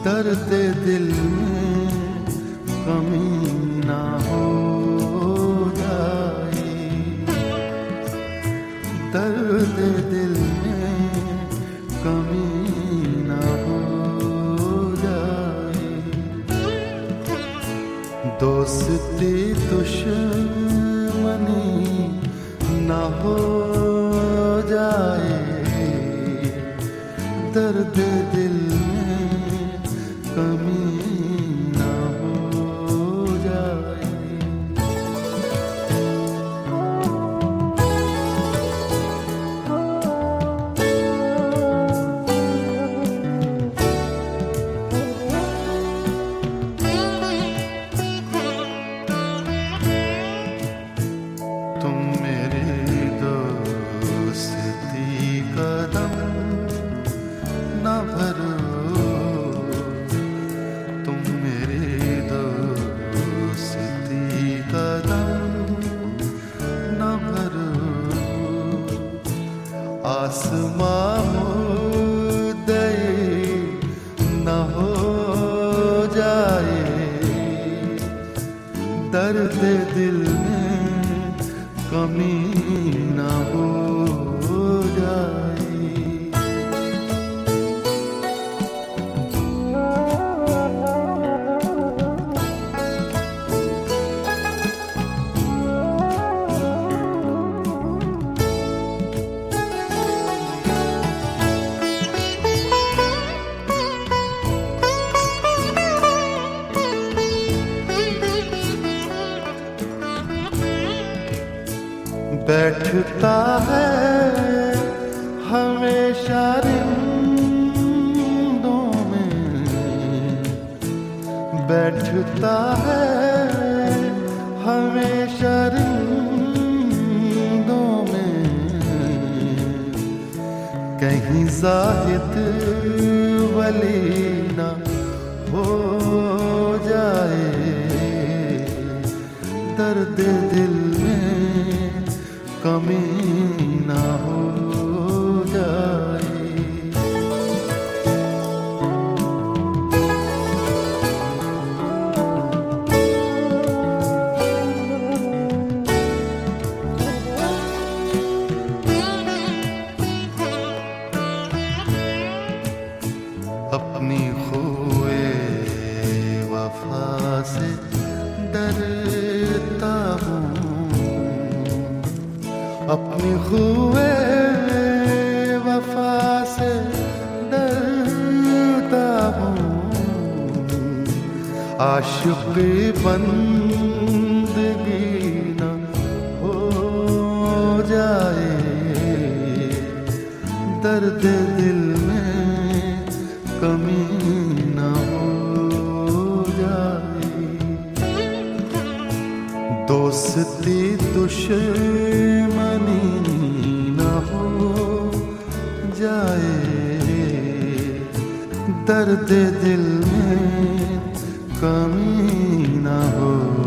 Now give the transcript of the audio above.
दर्द दिल में कमी ना हो जाए, दर्द दिल में कमी ना हो जाए, दोस्ती दुश्मनी ना हो जाए, दर्द दिल में कमी ना हो जाए। तुम मेरे दोस्ती कदम ना भरो, तुम मेरे दोस्ती कदम ना भरो, आसमां मुद्दई न हो जाए, दर्द दिल में कमी ना हो जाए। बैठता है हमेशा रिंदों में, बैठता है हमेशा रिंदों में, कहीं ज़ाहिद वली ना हो जाए, दर्द दिल में कमी ना हो जाए। अपनी खुए वफा से डरता हूँ, अपनी खुए वफा से डरता हूँ, आशिक़ी बंदगी न हो जाए, दर्द दिल में कमी न हो जाए, दोस्ती दुश्मनी न हो जाए, दर्द दिल में कमी न हो